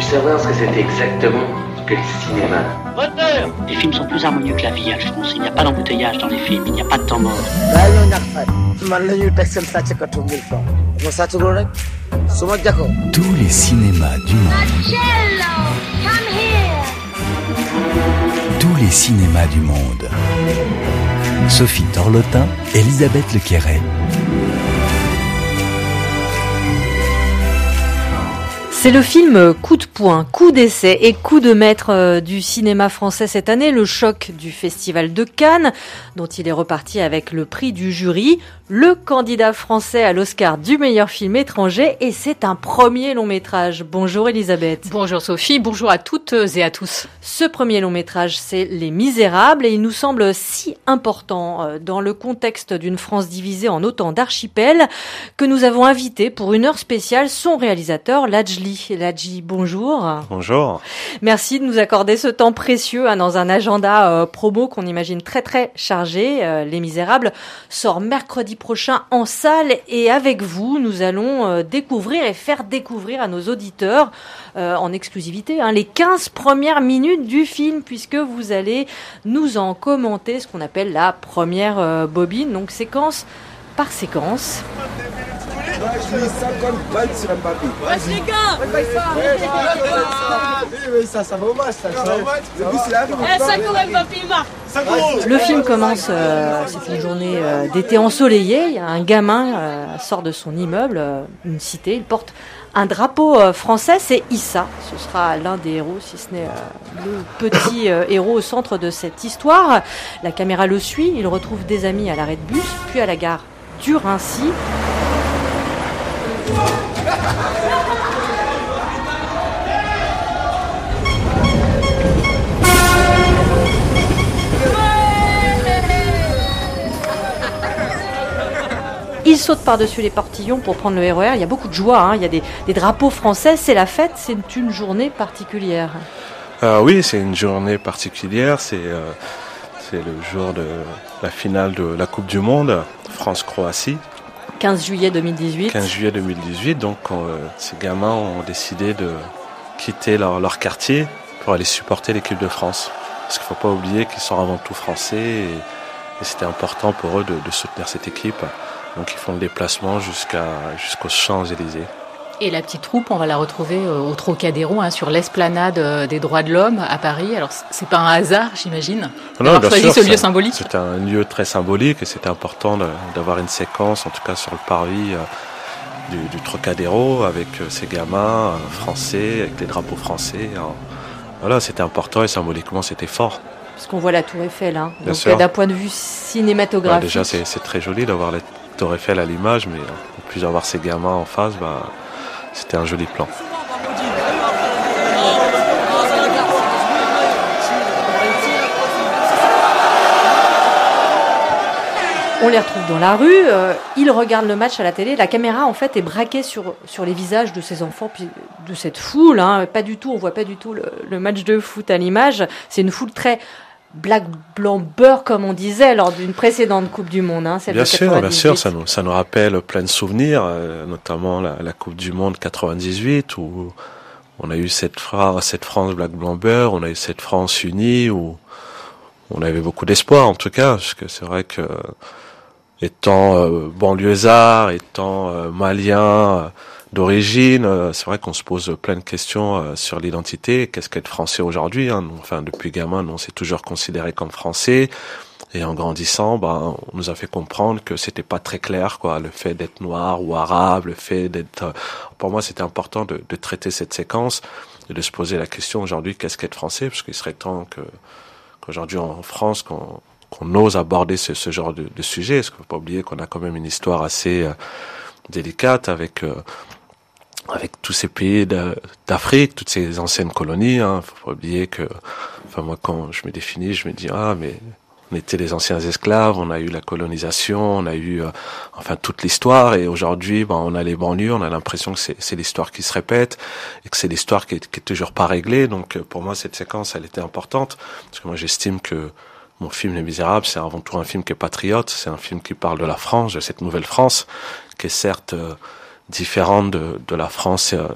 savoir ce que c'était exactement que le cinéma? Moteur! Les films sont plus harmonieux que la vie, Alphonse. Il n'y a pas d'embouteillage dans les films, il n'y a pas de temps mort. Tous les cinémas du monde. Tous les cinémas du monde. Sophie Torlotin, Elisabeth Lequeret. C'est le film coup de poing, coup d'essai et coup de maître du cinéma français cette année, le choc du Festival de Cannes, dont il est reparti avec le prix du jury, le candidat français à l'Oscar du meilleur film étranger, et c'est un premier long métrage. Bonjour Elisabeth. Bonjour Sophie, bonjour à toutes et à tous. Ce premier long métrage, c'est Les Misérables, et il nous semble si important dans le contexte d'une France divisée en autant d'archipels que nous avons invité pour une heure spéciale son réalisateur Ladjli. Ladji, bonjour. Bonjour. Merci de nous accorder ce temps précieux dans un agenda promo qu'on imagine très très chargé. Les Misérables sort mercredi prochain en salle et avec vous, nous allons découvrir et faire découvrir à nos auditeurs en exclusivité les 15 premières minutes du film puisque vous allez nous en commenter ce qu'on appelle la première bobine, donc séquence par séquence. Je mets 50 balles sur un papier. Wesh les gars, ça va au match, ça va au match. 5 euros le papier marque. Le film commence, c'est une journée d'été ensoleillée. Il y a un gamin sort de son immeuble, une cité, il porte un drapeau français, c'est Issa. Ce sera l'un des héros, si ce n'est le petit héros au centre de cette histoire. La caméra le suit, il retrouve des amis à l'arrêt de bus, puis à la gare du Rincy. Il saute par-dessus les portillons pour prendre le RER. Il y a beaucoup de joie, il y a des drapeaux français. C'est la fête, c'est une journée particulière. Oui, c'est une journée particulière. C'est le jour de la finale de la Coupe du Monde, France-Croatie. 15 juillet 2018. 15 juillet 2018, donc ces gamins ont décidé de quitter leur quartier pour aller supporter l'équipe de France. Parce qu'il ne faut pas oublier qu'ils sont avant tout français et c'était important pour eux de soutenir cette équipe. Donc ils font le déplacement jusqu'aux Champs-Élysées. Et la petite troupe, on va la retrouver au Trocadéro, sur l'esplanade des droits de l'homme à Paris. Alors c'est pas un hasard, j'imagine, d'avoir choisi ce lieu symbolique. C'est un lieu très symbolique et c'était important d'avoir une séquence, en tout cas sur le parvis du Trocadéro, avec ces gamins français, avec les drapeaux français. Voilà, c'était important et symboliquement c'était fort. Parce qu'on voit la Tour Eiffel, Bien donc sûr. D'un point de vue cinématographique. Déjà c'est très joli d'avoir la Tour Eiffel à l'image, mais en plus d'avoir ces gamins en face, c'était un joli plan. On les retrouve dans la rue, ils regardent le match à la télé. La caméra, en fait, est braquée sur les visages de ces enfants, puis de cette foule. Pas du tout, on voit pas du tout le match de foot à l'image. C'est une foule très black, blanc, beurre, comme on disait lors d'une précédente Coupe du Monde. Celle bien de sûr, 98. ça nous rappelle plein de souvenirs, notamment la Coupe du Monde 98, où on a eu cette France black, blanc, beurre, on a eu cette France unie, où on avait beaucoup d'espoir, en tout cas, parce que c'est vrai que étant banlieusard, étant malien d'origine, c'est vrai qu'on se pose plein de questions sur l'identité. Qu'est-ce qu'être français aujourd'hui, Enfin, depuis gamin, nous on s'est toujours considéré comme français. Et en grandissant, on nous a fait comprendre que c'était pas très clair, le fait d'être noir ou arabe, le fait d'être. Pour moi, c'était important de traiter cette séquence et de se poser la question aujourd'hui, qu'est-ce qu'être français, parce qu'il serait temps qu'aujourd'hui en France, qu'on ose aborder ce genre de sujet. Parce qu'il faut pas oublier qu'on a quand même une histoire assez délicate avec tous ces pays d'Afrique, toutes ces anciennes colonies. Faut pas oublier que, moi, quand je me définis, je me dis mais on était les anciens esclaves, on a eu la colonisation, on a eu toute l'histoire, et aujourd'hui on a les banlieues, on a l'impression que c'est l'histoire qui se répète et que c'est l'histoire qui est toujours pas réglée. Donc pour moi cette séquence elle était importante parce que moi j'estime que mon film Les Misérables c'est avant tout un film qui est patriote, c'est un film qui parle de la France, de cette nouvelle France qui est certes différente de la France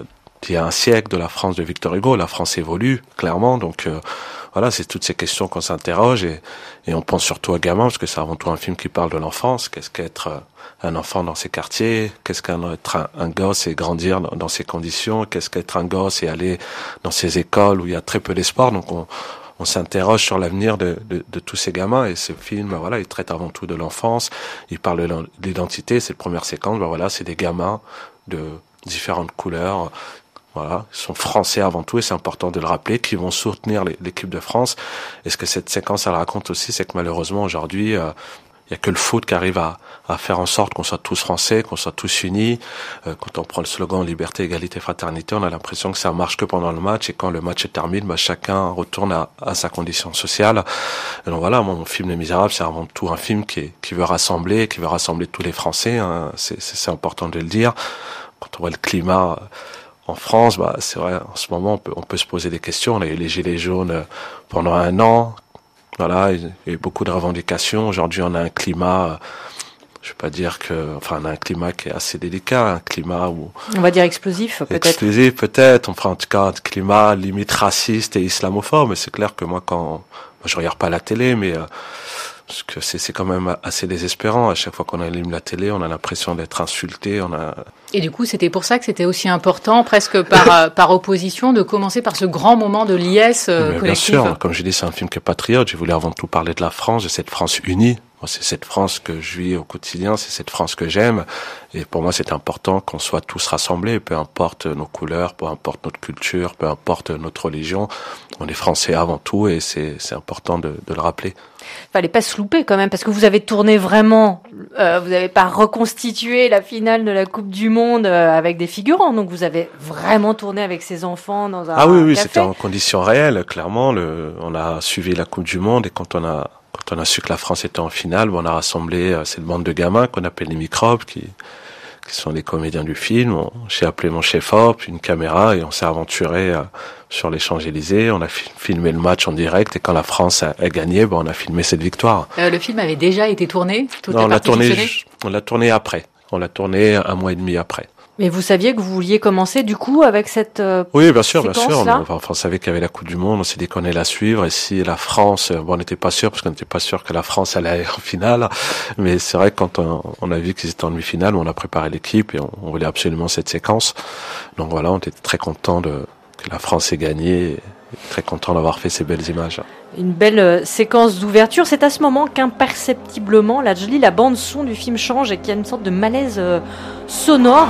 d'il y a un siècle, de la France de Victor Hugo. La France évolue, clairement. Donc, voilà, c'est toutes ces questions qu'on s'interroge et on pense surtout à gamins, parce que c'est avant tout un film qui parle de l'enfance. Qu'est-ce qu'être un enfant dans ces quartiers? Qu'est-ce qu'être un gosse et grandir dans ces conditions? Qu'est-ce qu'être un gosse et aller dans ces écoles où il y a très peu d'espoir? Donc, on s'interroge sur l'avenir de tous ces gamins, et ce film, voilà, il traite avant tout de l'enfance. Il parle de l'identité. Cette première séquence, voilà, c'est des gamins de différentes couleurs. Voilà, ils sont français avant tout, et c'est important de le rappeler, qui vont soutenir l'équipe de France. Et ce que cette séquence elle raconte aussi, c'est que malheureusement aujourd'hui, il y a que le foot qui arrive à faire en sorte qu'on soit tous français, qu'on soit tous unis. Quand on prend le slogan liberté, égalité, fraternité, on a l'impression que ça marche que pendant le match, et quand le match est terminé, chacun retourne à sa condition sociale. Et donc voilà, mon film Les Misérables, c'est avant tout un film qui veut rassembler tous les Français. Hein. C'est important de le dire. Quand on voit le climat en France, c'est vrai, en ce moment, on peut se poser des questions. On a eu les Gilets jaunes pendant 1 an. Voilà, il y a eu beaucoup de revendications. Aujourd'hui, on a un climat, je vais pas dire on a un climat qui est assez délicat, un climat où... On va dire explosif, peut-être. Explosif, peut-être. On prend en tout cas un climat limite raciste et islamophobe. Mais c'est clair que moi, je regarde pas la télé, mais parce que c'est quand même assez désespérant. À chaque fois qu'on allume la télé, on a l'impression d'être insulté. Et du coup, c'était pour ça que c'était aussi important, presque par opposition, de commencer par ce grand moment de liesse collective. Bien sûr, comme je dis, c'est un film qui est patriote. Je voulais avant tout parler de la France, de cette France unie. Moi, c'est cette France que je vis au quotidien, c'est cette France que j'aime. Et pour moi, c'est important qu'on soit tous rassemblés, peu importe nos couleurs, peu importe notre culture, peu importe notre religion. On est Français avant tout, et c'est important de le rappeler. Fallait pas se louper quand même, parce que vous avez tourné vraiment, vous n'avez pas reconstitué la finale de la Coupe du Monde avec des figurants, donc vous avez vraiment tourné avec ces enfants dans un oui, café. C'était en conditions réelles, clairement. On a suivi la Coupe du Monde, et quand on a su que la France était en finale, on a rassemblé cette bande de gamins qu'on appelle les microbes, qui sont les comédiens du film. J'ai appelé mon chef-op, une caméra, et on s'est aventuré sur les Champs-Élysées. On a filmé le match en direct, et quand la France a gagné, on a filmé cette victoire. Le film avait déjà été tourné? Non, on l'a tourné après. On l'a tourné 1 mois et demi après. Mais vous saviez que vous vouliez commencer du coup avec cette Oui, bien sûr. On savait qu'il y avait la Coupe du Monde, on s'est dit qu'on allait la suivre, et si la France, on n'était pas sûr, parce qu'on n'était pas sûr que la France allait aller en finale, mais c'est vrai que quand on a vu qu'ils étaient en demi-finale, on a préparé l'équipe, et on voulait absolument cette séquence. Donc voilà, on était très content que la France ait gagné, et très content d'avoir fait ces belles images. Une belle séquence d'ouverture. C'est à ce moment qu'imperceptiblement, la bande son du film change, et qu'il y a une sorte de malaise sonore.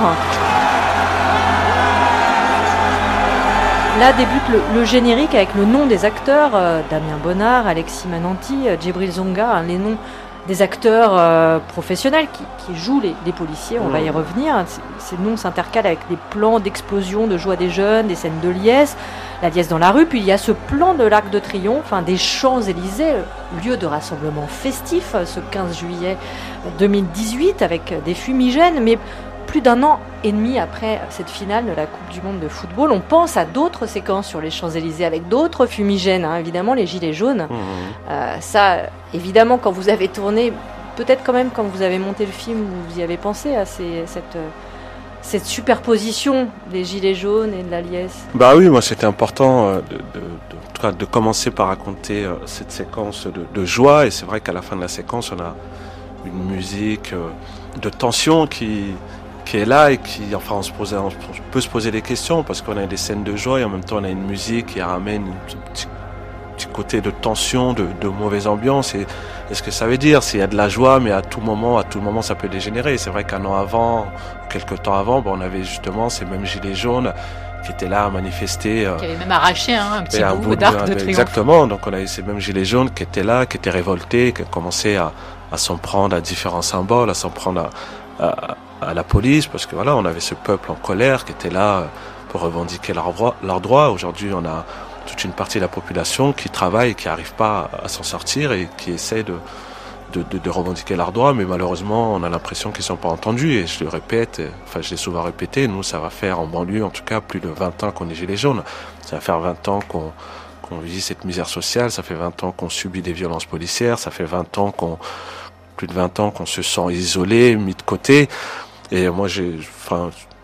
Là débute le générique avec le nom des acteurs, Damien Bonnard, Alexis Mananti, Djibril Zonga, les noms des acteurs professionnels qui jouent les policiers, on va y revenir. Ces noms s'intercalent avec des plans d'explosion, de joie des jeunes, des scènes de liesse, la liesse dans la rue, puis il y a ce plan de l'Arc de Triomphe, des Champs-Élysées, lieu de rassemblement festif, ce 15 juillet 2018, avec des fumigènes, mais plus d'1 an et demi après cette finale de la Coupe du Monde de football, on pense à d'autres séquences sur les Champs-Élysées avec d'autres fumigènes, évidemment les gilets jaunes. Ça, évidemment, quand vous avez tourné, peut-être quand même quand vous avez monté le film, vous y avez pensé à cette superposition des gilets jaunes et de la liesse. Oui, moi c'était important de commencer par raconter cette séquence de joie, et c'est vrai qu'à la fin de la séquence, on a une musique de tension qui est là, et on peut se poser des questions, parce qu'on a des scènes de joie, et en même temps on a une musique qui ramène un petit côté de tension, de mauvaise ambiance. Et ce que ça veut dire, c'est qu'il y a de la joie, mais à tout moment ça peut dégénérer. C'est vrai qu'un an avant, quelques temps avant, on avait justement ces mêmes gilets jaunes qui étaient là à manifester. Qui avaient même arraché un petit bout d'Arc de Triomphe. Exactement, donc on avait ces mêmes gilets jaunes qui étaient là, qui étaient révoltés, qui commençaient à s'en prendre à différents symboles, à s'en prendre à la police, parce que voilà, on avait ce peuple en colère qui était là pour revendiquer leurs droits. Aujourd'hui, on a toute une partie de la population qui travaille et qui n'arrive pas à s'en sortir, et qui essaie de revendiquer leurs droits, mais malheureusement, on a l'impression qu'ils ne sont pas entendus. Et je le répète, je l'ai souvent répété, nous, ça va faire en banlieue, en tout cas, plus de 20 ans qu'on est gilets jaunes. Ça va faire 20 ans qu'on vit cette misère sociale, ça fait 20 ans qu'on subit des violences policières, ça fait plus de 20 ans qu'on se sent isolé, mis de côté. Et moi,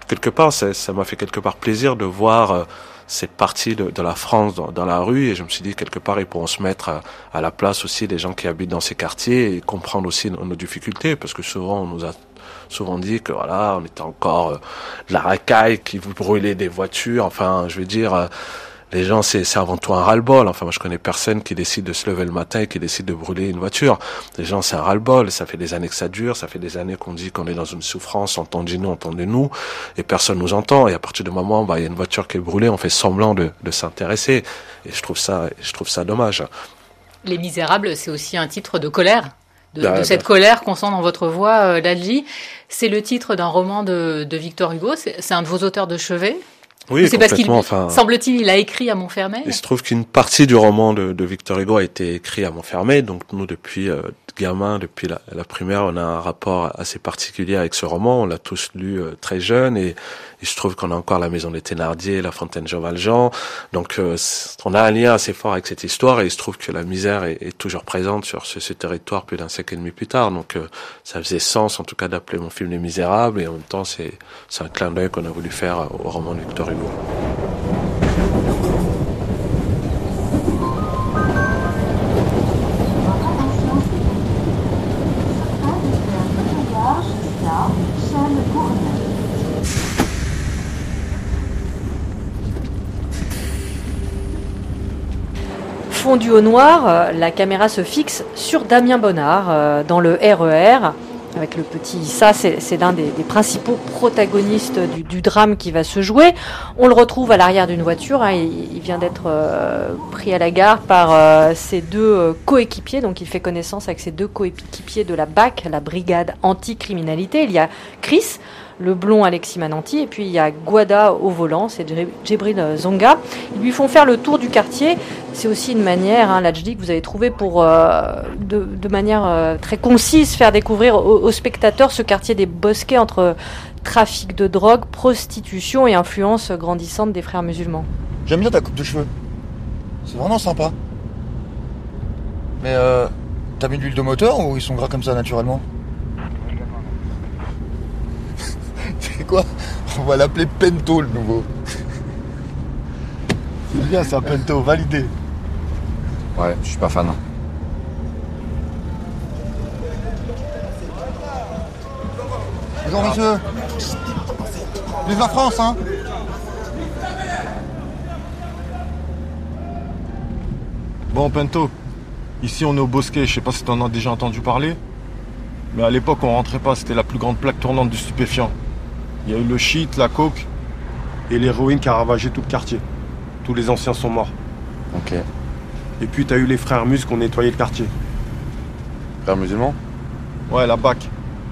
quelque part, ça m'a fait quelque part plaisir de voir cette partie de la France dans la rue, et je me suis dit quelque part ils pourront se mettre à la place aussi des gens qui habitent dans ces quartiers et comprendre aussi nos difficultés, parce que souvent on nous a souvent dit que voilà, on était encore de la racaille, qui brûlait des voitures, enfin je veux dire, les gens c'est avant tout un ras-le-bol. Enfin moi je connais personne qui décide de se lever le matin et qui décide de brûler une voiture. Les gens c'est un ras-le-bol, ça fait des années que ça dure, ça fait des années qu'on dit qu'on est dans une souffrance, entendez-nous, et personne nous entend, et à partir du moment où il y a une voiture qui est brûlée, on fait semblant de s'intéresser, et je trouve ça dommage. Les Misérables, c'est aussi un titre de colère. De cette colère qu'on sent dans votre voix, Ladji. C'est le titre d'un roman de Victor Hugo, c'est un de vos auteurs de chevet. Oui, c'est parce qu'il, semble-t-il, il a écrit à Montfermeil. Il se trouve qu'une partie du roman de Victor Hugo a été écrit à Montfermeil, donc nous depuis gamin, depuis la primaire, on a un rapport assez particulier avec ce roman. On l'a tous lu très jeune, et il se trouve qu'on a encore la Maison des Thénardier, la Fontaine Jean Valjean, donc on a un lien assez fort avec cette histoire, et il se trouve que la misère est toujours présente sur ce territoire plus d'un siècle et demi plus tard, donc ça faisait sens en tout cas d'appeler mon film Les Misérables, et en même temps c'est un clin d'œil qu'on a voulu faire au roman de Victor Hugo. Fondu au noir, la caméra se fixe sur Damien Bonnard dans le RER. Avec le petit Issa, c'est l'un des principaux protagonistes du drame qui va se jouer. On le retrouve à l'arrière d'une voiture, hein, il vient d'être pris à la gare par ses deux coéquipiers, donc il fait connaissance avec ses deux coéquipiers de la BAC, la brigade anti-criminalité. Il y a Chris, le blond Alexis Mananti, et puis il y a Guada au volant, c'est Djibril Zonga. Ils lui font faire le tour du quartier. C'est aussi une manière, hein, Ladji, que vous avez trouvé pour, de manière très concise, faire découvrir aux spectateurs ce quartier des Bosquets entre trafic de drogue, prostitution et influence grandissante des frères musulmans. J'aime bien ta coupe de cheveux. C'est vraiment sympa. Mais t'as mis de l'huile de moteur ou ils sont gras comme ça naturellement? C'est quoi? On va l'appeler Pento, le nouveau. C'est bien ça, Pento, validé. Ouais, je suis pas fan. Bonjour monsieur. Vive la France, hein. Bon, Pento, ici on est au Bosquet, je sais pas si t'en as déjà entendu parler, mais à l'époque on rentrait pas, c'était la plus grande plaque tournante du stupéfiant. Il y a eu le shit, la coke et l'héroïne qui a ravagé tout le quartier. Tous les anciens sont morts. Ok. Et puis t'as eu les frères Mus qui ont nettoyé le quartier. Frères musulmans? Ouais, la BAC.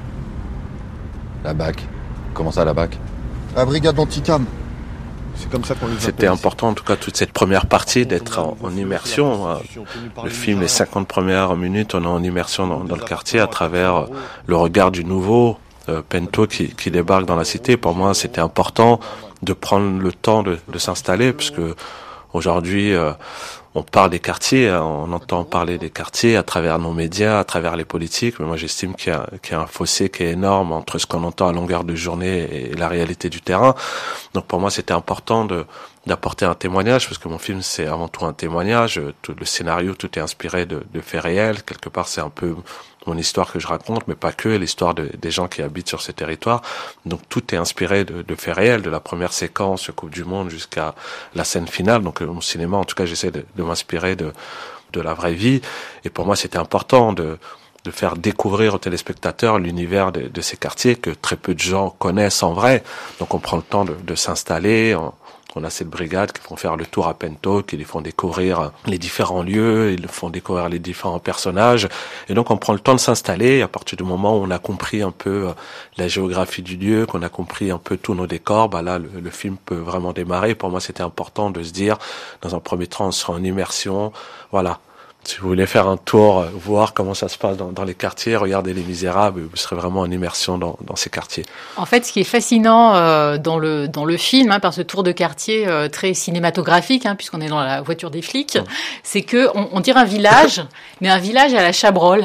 La BAC? Comment ça, la BAC? La brigade anti-cam. C'est comme ça qu'on les appelle. C'était important en tout cas toute cette première partie d'être en immersion. Le film, les 50 premières minutes, on est en immersion dans le quartier à travers le regard du nouveau Pento qui débarque dans la cité. Pour moi, c'était important de prendre le temps de s'installer, puisque aujourd'hui, on parle des quartiers, on entend parler des quartiers à travers nos médias, à travers les politiques, mais moi j'estime qu'il y a un fossé qui est énorme entre ce qu'on entend à longueur de journée et la réalité du terrain. Donc pour moi, c'était important d'apporter un témoignage, parce que mon film c'est avant tout un témoignage. Tout le scénario, tout est inspiré de faits réels. Quelque part, c'est un peu mon histoire que je raconte, mais pas que, l'histoire des gens qui habitent sur ces territoires. Donc tout est inspiré de faits réels, de la première séquence Coupe du Monde jusqu'à la scène finale. Donc mon cinéma, en tout cas, j'essaie de m'inspirer de la vraie vie. Et pour moi, c'était important de faire découvrir aux téléspectateurs l'univers de ces quartiers que très peu de gens connaissent en vrai. Donc on prend le temps de s'installer. On a cette brigade qui font faire le tour à Pento, qui les font découvrir les différents lieux, ils font découvrir les différents personnages. Et donc on prend le temps de s'installer. À partir du moment où on a compris un peu la géographie du lieu, qu'on a compris un peu tous nos décors, bah là le film peut vraiment démarrer. Pour moi, c'était important de se dire, dans un premier temps, on sera en immersion. Voilà. Si vous voulez faire un tour, voir comment ça se passe dans les quartiers, regardez Les Misérables, vous serez vraiment en immersion dans ces quartiers. En fait, ce qui est fascinant dans le film, hein, par ce tour de quartier très cinématographique, hein, puisqu'on est dans la voiture des flics, c'est que on dirait un village, mais un village à la Chabrol.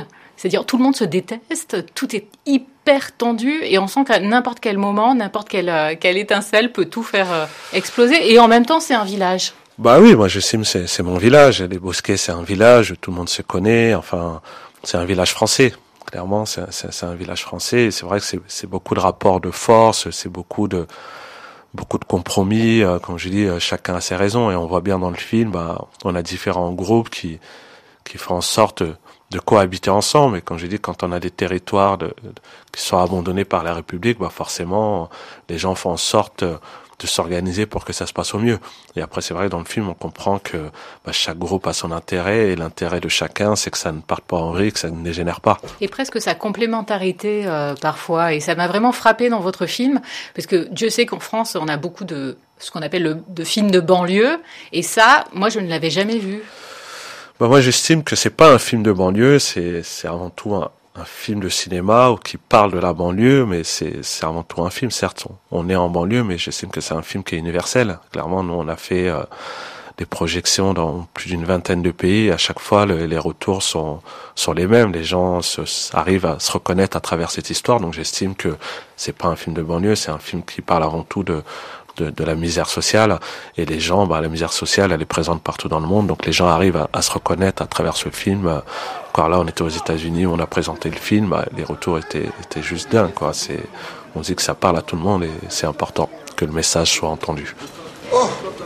C'est-à-dire tout le monde se déteste, tout est hyper tendu et on sent qu'à n'importe quel moment, n'importe quelle étincelle peut tout faire exploser. Et en même temps, c'est un village. Bah oui, moi j'estime c'est mon village. Les Bosquets, c'est un village, tout le monde se connaît. Enfin, c'est un village français. Clairement, c'est un village français. Et c'est vrai que c'est beaucoup de rapports de force, c'est beaucoup de compromis. Comme je dis, chacun a ses raisons. Et on voit bien dans le film, on a différents groupes qui font en sorte de cohabiter ensemble. Et comme je dis, quand on a des territoires qui sont abandonnés par la République, forcément, les gens font en sorte de s'organiser pour que ça se passe au mieux. Et après, c'est vrai, dans le film, on comprend que chaque groupe a son intérêt, et l'intérêt de chacun, c'est que ça ne parte pas en vrille, que ça ne dégénère pas. Et presque sa complémentarité parfois, et ça m'a vraiment frappé dans votre film, parce que Dieu sait qu'en France, on a beaucoup de ce qu'on appelle de films de banlieue, et ça, moi, je ne l'avais jamais vu. Moi, j'estime que c'est pas un film de banlieue, c'est avant tout un film de cinéma qui parle de la banlieue, mais c'est avant tout un film. Certes, on est en banlieue, mais j'estime que c'est un film qui est universel. Clairement, nous, on a fait des projections dans plus d'une vingtaine de pays. À chaque fois, les retours sont les mêmes. Les gens arrivent à se reconnaître à travers cette histoire. Donc, j'estime que c'est pas un film de banlieue, c'est un film qui parle avant tout de la misère sociale, et les gens, la misère sociale, elle est présente partout dans le monde, donc les gens arrivent à se reconnaître à travers ce film. Encore là, on était aux États-Unis, on a présenté le film, les retours étaient juste dingues, quoi. On dit que ça parle à tout le monde, et c'est important que le message soit entendu. Oh,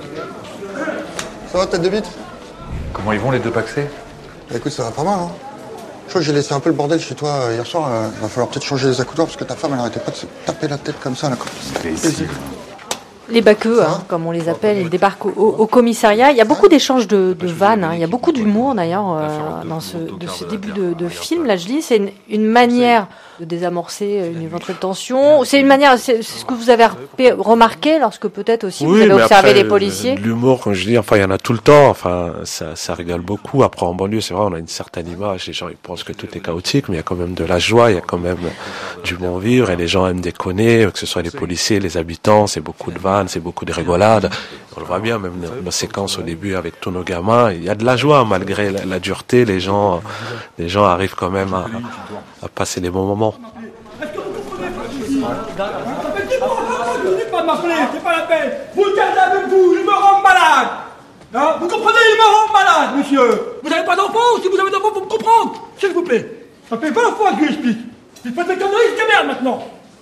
ça va, tête de bite? Comment ils vont les deux paxés? Écoute, ça va pas mal, hein. Je crois que j'ai laissé un peu le bordel chez toi hier soir. Il va falloir peut-être changer les accoudoirs parce que ta femme, elle arrêtait pas de se taper la tête comme ça, là. Les baqueux, comme on les appelle, ils débarquent au commissariat. Il y a beaucoup d'échanges de vannes, il y a beaucoup d'humour d'ailleurs dans ce début de film. Là, je dis, c'est une manière de désamorcer une éventuelle tension. C'est une manière, c'est ce que vous avez remarqué lorsque peut-être aussi vous avez observé les policiers. L'humour, comme je dis, il y en a tout le temps. Enfin, ça rigole beaucoup. Après, en banlieue, c'est vrai, on a une certaine image. Les gens, ils pensent que tout est chaotique, mais il y a quand même de la joie, il y a quand même du bon vivre, et les gens aiment déconner, que ce soit les policiers, les habitants, c'est beaucoup de vannes, c'est beaucoup de rigolades. On le voit bien, même nos séquences au début avec tous nos gamins, il y a de la joie malgré la dureté. Les gens arrivent quand même à passer des bons moments. Est-ce que vous comprenez pas pas de m'appeler, c'est pas la peine. Vous le gardez avec vous, il me rend malade. Hein, vous comprenez, il me rend malade, monsieur. Vous n'avez pas d'enfant, ou si vous avez d'enfant, faut me comprendre, s'il vous plaît. Ça fait 20 fois que je lui explique. Il fait des conneries, c'est merde maintenant.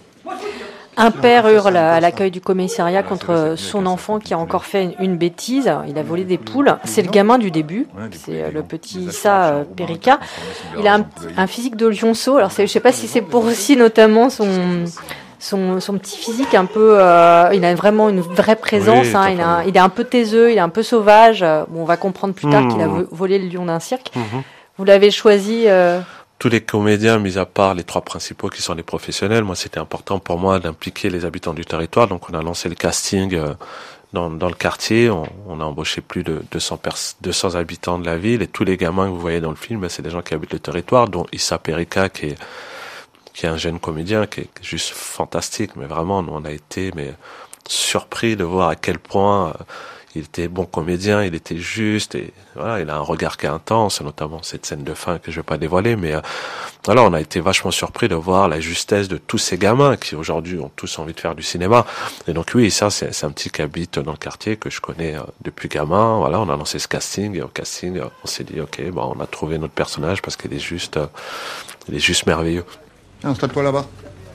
Un père hurle à l'accueil du commissariat contre son enfant qui a encore fait une bêtise. Il a volé des poules. C'est le gamin du début. C'est le petit Issa Perika. Il a un physique de lionceau. Alors, je sais pas si c'est pour aussi notamment son petit physique un peu... il a vraiment une vraie présence. Oui, il est un peu taiseux, il est un peu sauvage. Bon, on va comprendre plus tard qu'il a volé le lion d'un cirque. Vous l'avez choisi... Tous les comédiens, mis à part les trois principaux qui sont les professionnels, moi c'était important pour moi d'impliquer les habitants du territoire, donc on a lancé le casting dans le quartier, on a embauché plus de 200 habitants de la ville, et tous les gamins que vous voyez dans le film, c'est des gens qui habitent le territoire, dont Issa Perika qui est un jeune comédien qui est juste fantastique, mais vraiment on a été surpris de voir à quel point il était bon comédien, il était juste, et voilà, il a un regard qui est intense, notamment cette scène de fin que je vais pas dévoiler, mais voilà, on a été vachement surpris de voir la justesse de tous ces gamins qui aujourd'hui ont tous envie de faire du cinéma. Et donc oui, ça c'est un petit qui habite dans le quartier que je connais depuis gamin. Voilà, on a lancé ce casting, et au casting on s'est dit ok, on a trouvé notre personnage parce qu'il est juste merveilleux. Installe-toi là-bas.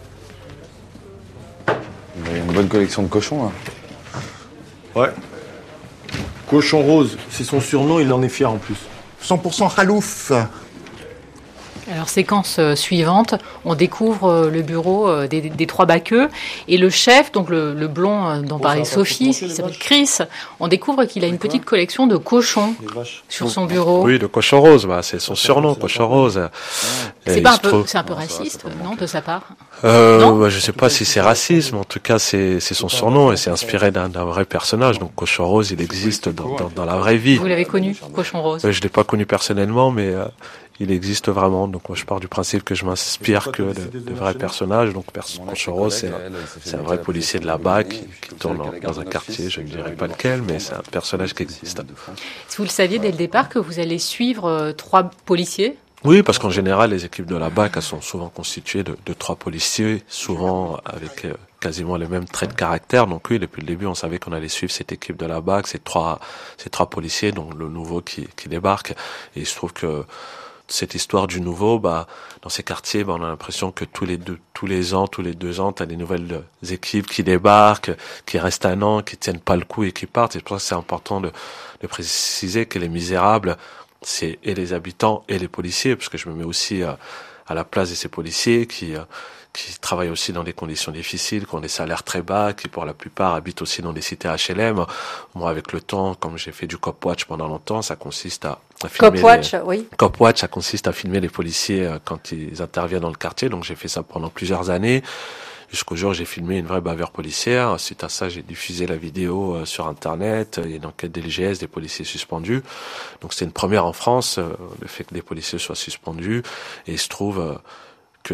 Il y a une bonne collection de cochons là. Ouais. Cochon Rose, c'est son surnom, il en est fier en plus. 100% Khalouf. Alors, séquence suivante, on découvre le bureau des trois baqueux, et le chef, donc le blond dont parlait Sophie, qui s'appelle Chris, on découvre qu'il a une petite collection de cochons sur son bureau. Oui, de Cochon Rose, c'est son surnom, Cochon Rose. C'est un peu raciste, non, de sa part? Je sais pas si c'est racisme, en tout cas c'est son surnom, et c'est inspiré d'un vrai personnage. Donc Cochon Rose, il existe dans la vraie vie. Vous l'avez connu, Cochon Rose? Je l'ai pas connu personnellement, mais il existe vraiment. Donc moi je pars du principe que je m'inspire que de vrais personnages. Donc Cochon Rose, c'est un vrai policier de la BAC qui tourne dans un quartier, je ne dirais pas lequel, mais c'est un personnage qui existe. Si vous le saviez dès le départ que vous allez suivre trois policiers, Oui, parce qu'en général, les équipes de la BAC, elles sont souvent constituées de 3 policiers, souvent avec quasiment les mêmes traits de caractère. Donc oui, depuis le début, on savait qu'on allait suivre cette équipe de la BAC, ces trois policiers, donc le nouveau qui débarque. Et il se trouve que cette histoire du nouveau, dans ces quartiers, on a l'impression que tous les 2 ans, t'as des nouvelles équipes qui débarquent, qui restent un an, qui tiennent pas le coup et qui partent. Et c'est pour ça que c'est important de préciser que les misérables, c'est et les habitants et les policiers, parce que je me mets aussi à la place de ces policiers qui travaillent aussi dans des conditions difficiles, qui ont des salaires très bas, qui pour la plupart habitent aussi dans des cités HLM. Moi, avec le temps, comme j'ai fait du cop watch pendant longtemps, ça consiste à filmer Cop watch, ça consiste à filmer les policiers quand ils interviennent dans le quartier. Donc j'ai fait ça pendant plusieurs années. Jusqu'au jour où j'ai filmé une vraie bavure policière. Suite à ça, j'ai diffusé la vidéo sur Internet. Il y a une enquête des LGS, des policiers suspendus. Donc c'était une première en France, le fait que des policiers soient suspendus. Et il se trouve que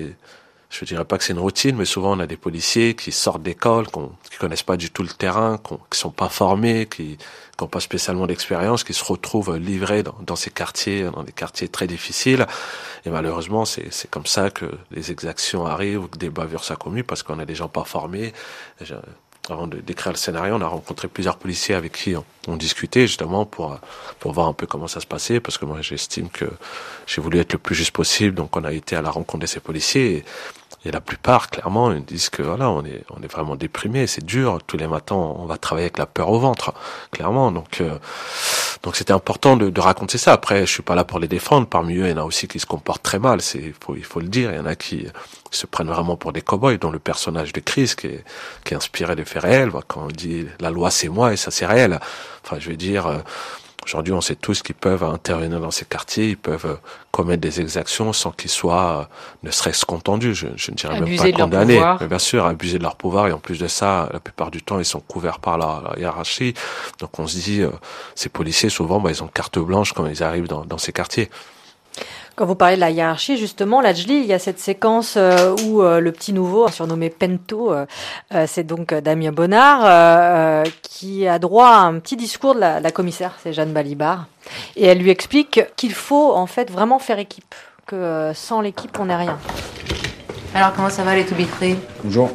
je dirais pas que c'est une routine, mais souvent on a des policiers qui sortent d'école, qui connaissent pas du tout le terrain, qui sont pas formés, qui n'ont pas spécialement d'expérience, qui se retrouvent livrés dans ces quartiers, dans des quartiers très difficiles. Et malheureusement, c'est comme ça que les exactions arrivent ou que des bavures sont commises, parce qu'on a des gens pas formés. Avant d'écrire le scénario, on a rencontré plusieurs policiers avec qui on discutait justement pour voir un peu comment ça se passait, parce que moi j'estime que j'ai voulu être le plus juste possible, donc on a été à la rencontre de ces policiers et la plupart clairement ils disent que voilà, on est vraiment déprimé, c'est dur, tous les matins on va travailler avec la peur au ventre, clairement. Donc c'était important de raconter ça. Après, je suis pas là pour les défendre. Parmi eux, il y en a aussi qui se comportent très mal. Il faut le dire. Il y en a qui se prennent vraiment pour des cow-boys, dont le personnage de Chris, qui est inspiré de faits réels. Quand on dit la loi c'est moi et ça c'est réel. Enfin, je veux dire, aujourd'hui, on sait tous qu'ils peuvent intervenir dans ces quartiers, ils peuvent commettre des exactions sans qu'ils soient, ne serait-ce qu'entendus. Je ne dirais même pas condamnés. Mais bien sûr, abuser de leur pouvoir. Et en plus de ça, la plupart du temps, ils sont couverts par la hiérarchie. Donc on se dit, ces policiers, souvent, ils ont carte blanche quand ils arrivent dans ces quartiers. Quand vous parlez de la hiérarchie, justement, Ladjli, il y a cette séquence où le petit nouveau, surnommé Pento, c'est donc Damien Bonnard, qui a droit à un petit discours de la commissaire, c'est Jeanne Balibar, et elle lui explique qu'il faut en fait vraiment faire équipe, que sans l'équipe, on n'est rien. Alors, comment ça va les Toubitry ? Bonjour.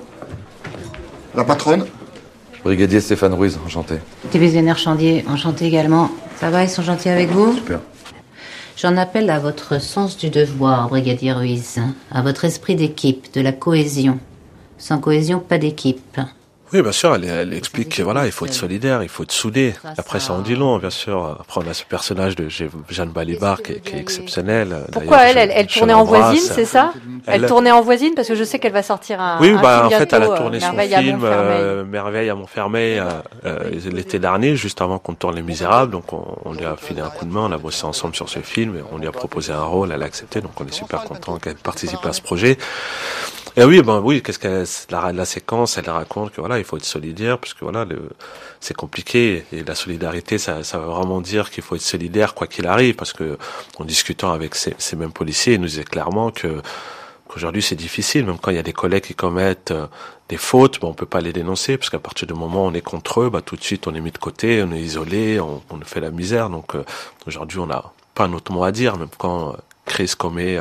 La patronne ? Brigadier Stéphane Ruiz, enchanté. Divisionnaire Chandier, enchanté également. Ça va, ils sont gentils avec vous ? Super. J'en appelle à votre sens du devoir, brigadier Ruiz, à votre esprit d'équipe, de la cohésion. Sans cohésion, pas d'équipe. Oui, bien sûr, elle explique que voilà, il faut être solidaire, il faut être soudé. Après, ça en dit long, bien sûr. Après, on a ce personnage de Jeanne Balibar qui est exceptionnel. Pourquoi elle tournait en voisine, c'est ça ? Elle tournait en voisine parce que je sais qu'elle va sortir un film en fait, elle a tourné son film Merveille à Montfermeil l'été dernier, juste avant qu'on tourne Les Misérables. Donc, on lui a filé un coup de main, on a bossé ensemble sur ce film et on lui a proposé un rôle, elle a accepté. Donc, on est super content qu'elle participe à ce projet. Et oui, qu'est-ce qu'elle, la séquence, elle raconte que voilà, il faut être solidaire, parce que voilà, c'est compliqué, et la solidarité, ça veut vraiment dire qu'il faut être solidaire quoi qu'il arrive, parce que, en discutant avec ces mêmes policiers, ils nous disaient clairement qu'aujourd'hui c'est difficile, même quand il y a des collègues qui commettent des fautes, on peut pas les dénoncer, parce qu'à partir du moment où on est contre eux, tout de suite on est mis de côté, on est isolé, on nous fait la misère, donc aujourd'hui on n'a pas notre mot à dire, même quand Chris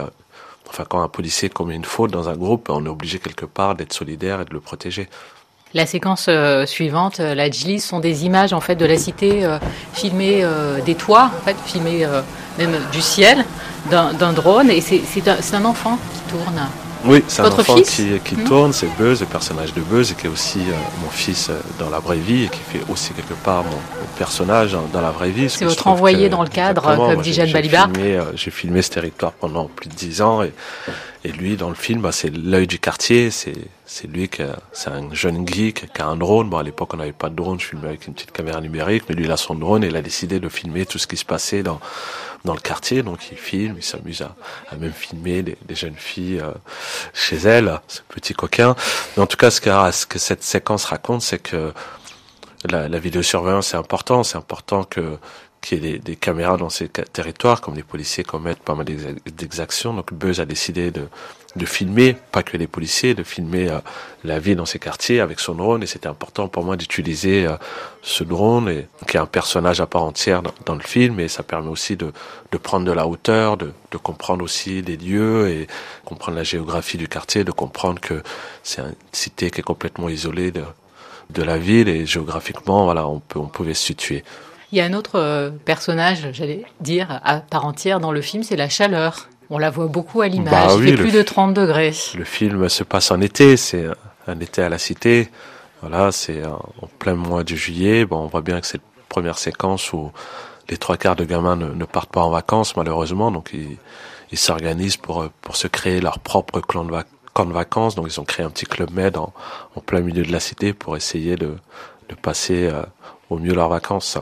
quand un policier commet une faute dans un groupe, on est obligé quelque part d'être solidaire et de le protéger. La séquence suivante, Ladjli, sont des images en fait de la cité filmées des toits, en fait filmées même du ciel d'un drone, et c'est un enfant qui tourne. Oui, c'est Votre un enfant fils qui tourne, c'est Buzz, le personnage de Buzz, et qui est aussi mon fils dans la vraie vie, et qui fait aussi quelque part mon personnage dans la vraie vie. C'est votre envoyé dans le cadre, comme dit Jeanne Balibar. J'ai filmé ce territoire pendant plus de 10 ans, et lui, dans le film, c'est l'œil du quartier, c'est lui c'est un jeune geek qui a un drone. À l'époque, on n'avait pas de drone, je filmais avec une petite caméra numérique, mais lui, il a son drone, et il a décidé de filmer tout ce qui se passait dans le quartier, donc il filme, il s'amuse à même filmer des jeunes filles chez elle, ce petit coquin. Mais en tout cas, ce que cette séquence raconte, c'est que la vidéosurveillance, c'est important qu'il y ait des caméras dans ces territoires, comme les policiers commettent pas mal d'exactions. Donc Buzz a décidé de filmer, pas que les policiers, de filmer la vie dans ces quartiers avec son drone. Et c'était important pour moi d'utiliser ce drone, qui est un personnage à part entière dans le film. Et ça permet aussi de prendre de la hauteur, de comprendre aussi les lieux et comprendre la géographie du quartier, de comprendre que c'est une cité qui est complètement isolée de la ville. Et géographiquement, voilà, on pouvait se situer. Il y a un autre personnage, j'allais dire, à part entière dans le film, c'est la chaleur. On la voit beaucoup à l'image, il fait plus de 30 degrés. Le film se passe en été, c'est un été à la cité. Voilà, c'est en plein mois de juillet. Bon, on voit bien que c'est la première séquence où les 3/4 de gamins ne partent pas en vacances, malheureusement. Donc, ils s'organisent pour se créer leur propre camp de vacances. Donc, ils ont créé un petit club med en plein milieu de la cité pour essayer de passer au mieux leurs vacances.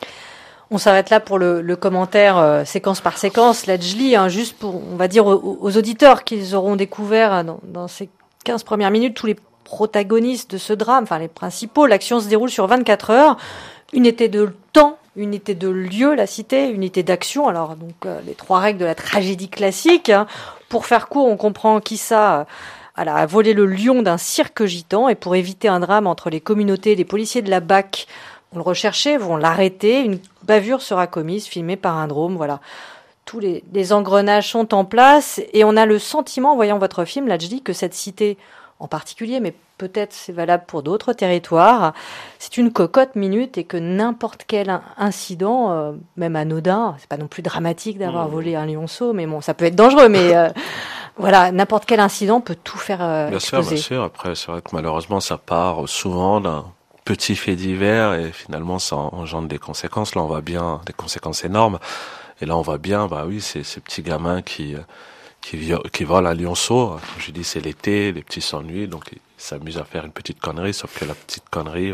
On s'arrête là pour le commentaire séquence par séquence. Ladjli, juste pour, on va dire aux auditeurs qu'ils auront découvert dans ces 15 premières minutes tous les protagonistes de ce drame, enfin les principaux. L'action se déroule sur 24 heures. Unité de temps, unité de lieu, la cité, unité d'action. Alors donc les 3 règles de la tragédie classique. Pour faire court, on comprend qu'Issa a volé le lion d'un cirque gitan, et pour éviter un drame entre les communautés, les policiers de la BAC vont le rechercher, vont l'arrêter. Une bavure sera commise, filmée par un drone. Voilà. Tous les engrenages sont en place. Et on a le sentiment, en voyant votre film, Ladjli, que cette cité en particulier, mais peut-être c'est valable pour d'autres territoires, c'est une cocotte minute, et que n'importe quel incident, même anodin, c'est pas non plus dramatique d'avoir volé un lionceau, mais bon, ça peut être dangereux, mais voilà, n'importe quel incident peut tout faire exploser. Bien sûr. Après, c'est vrai que malheureusement, ça part souvent d'un petit fait divers, et finalement ça engendre des conséquences. Là on voit bien des conséquences énormes, et là on voit bien ces petits gamins qui volent un lionceau. Comme je dis, c'est l'été, les petits s'ennuient, donc ils s'amusent à faire une petite connerie, sauf que la petite connerie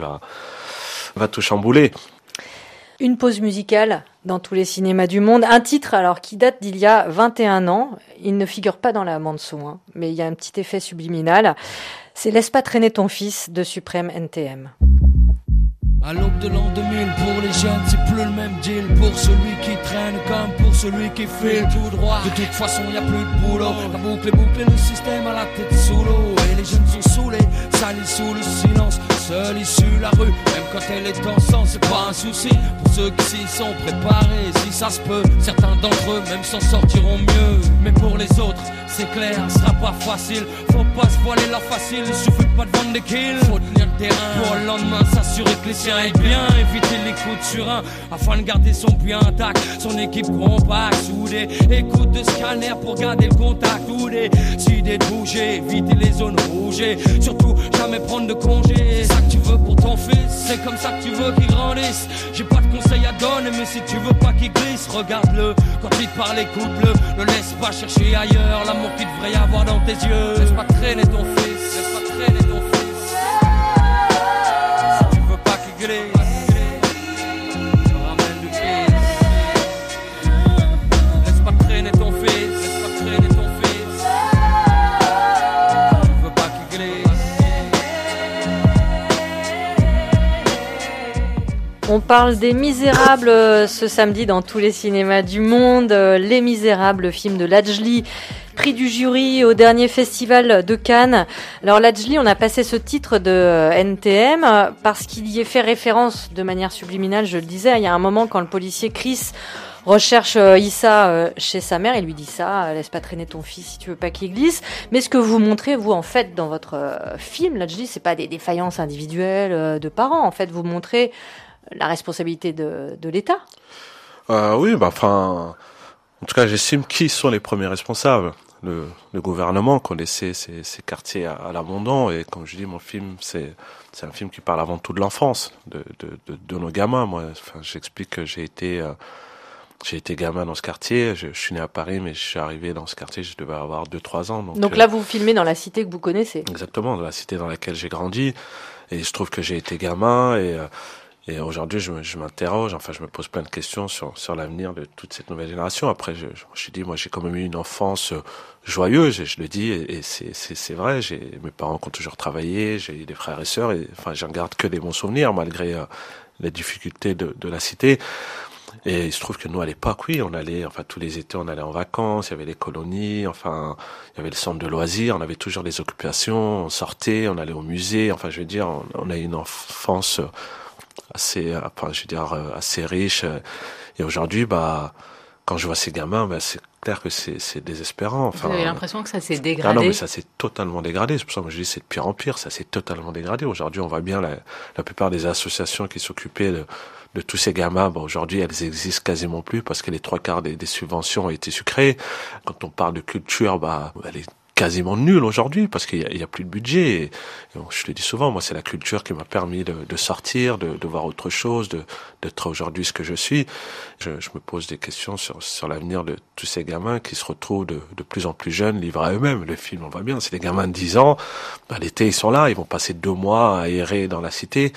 va tout chambouler. Une pause musicale dans tous les cinémas du monde, un titre alors qui date d'il y a 21 ans, il ne figure pas dans la bande-son, mais il y a un petit effet subliminal. C'est Laisse pas traîner ton fils de Suprême NTM. À l'aube de l'an 2000, pour les jeunes, c'est plus le même deal. Pour celui qui traîne comme pour celui qui file tout droit. De toute façon, y a plus de boulot. La boucle est bouclée, le système à la tête sous l'eau. Et les jeunes sont saoulés, salis sous le silence. Seule issue la rue, même quand elle est en sang, c'est pas un souci. Pour ceux qui s'y sont préparés, si ça se peut, certains d'entre eux même s'en sortiront mieux. Mais pour les autres, c'est clair, ce sera pas facile. Faut pas se voiler leur facile, il suffit pas de vendre des kills. Faut tenir le terrain pour le lendemain s'assurer que les siens aient bien. Éviter les coups de surin afin de garder son puits intact. Son équipe compacte, soudée. Écoute de scanner pour garder le contact. Ou décider de bouger, éviter les zones rouges. Surtout jamais prendre de congé. C'est ça que tu veux pour ton fils, c'est comme ça que tu veux qu'il grandisse. J'ai pas de conseils à donner, mais si tu veux pas qu'il glisse, regarde-le. Quand il te parle, écoute-le. Ne laisse pas chercher ailleurs l'amour qu'il devrait y avoir dans tes yeux. Laisse pas traîner ton fils, laisse pas traîner ton fils. Si tu veux pas qu'il glisse, ramène du fils. Laisse pas traîner ton fils, laisse pas traîner ton fils. Si tu veux pas qu'il glisse. On parle des Misérables ce samedi dans tous les cinémas du monde. Les Misérables, film de Ladjli, prix du jury au dernier festival de Cannes. Alors Ladjli, on a passé ce titre de NTM parce qu'il y est fait référence de manière subliminale, je le disais. Il y a un moment quand le policier Chris recherche Issa chez sa mère, il lui dit ça, laisse pas traîner ton fils si tu veux pas qu'il glisse. Mais ce que vous montrez, vous, en fait, dans votre film, Ladjli, c'est pas des défaillances individuelles de parents. En fait, vous montrez la responsabilité de l'État. Oui, en tout cas, j'estime qui sont les premiers responsables. Le gouvernement qui a laissé ces quartiers à l'abandon. Et comme je dis, mon film, c'est un film qui parle avant tout de l'enfance, de nos gamins. Moi, j'explique que j'ai été gamin dans ce quartier. Je suis né à Paris, mais je suis arrivé dans ce quartier, je devais avoir 2-3 ans. Donc là, vous filmez dans la cité que vous connaissez. Exactement, dans la cité dans laquelle j'ai grandi. Et je trouve que j'ai été gamin et aujourd'hui, je m'interroge, je me pose plein de questions sur l'avenir de toute cette nouvelle génération. Après, je me suis dit, moi, j'ai quand même eu une enfance joyeuse, je le dis, et c'est vrai. Mes parents qui ont toujours travaillé, j'ai eu des frères et sœurs, et j'en garde que des bons souvenirs malgré les difficultés de la cité. Et il se trouve que nous, à l'époque, oui, on allait, enfin, tous les étés, on allait en vacances, il y avait les colonies, enfin, il y avait le centre de loisirs, on avait toujours des occupations, on sortait, on allait au musée, enfin, je veux dire, on a eu une enfance assez, enfin, je veux dire, assez riche. Et aujourd'hui, quand je vois ces gamins, c'est clair que c'est désespérant. Enfin, vous avez l'impression que ça s'est dégradé? Ah non, mais ça s'est totalement dégradé. C'est pour ça que je dis c'est de pire en pire. Ça s'est totalement dégradé. Aujourd'hui, on voit bien la plupart des associations qui s'occupaient de tous ces gamins. Aujourd'hui, elles existent quasiment plus parce que les 3/4 des subventions ont été sucrées. Quand on parle de culture, elle est quasiment nulle aujourd'hui parce qu'il y a plus de budget. Et je le dis souvent, moi, c'est la culture qui m'a permis de sortir, de voir autre chose, d'être aujourd'hui ce que je suis. Je me pose des questions sur l'avenir de tous ces gamins qui se retrouvent de plus en plus jeunes, livrés à eux-mêmes. Le film, on voit bien, c'est des gamins de 10 ans. L'été, ils sont là, ils vont passer 2 mois à errer dans la cité.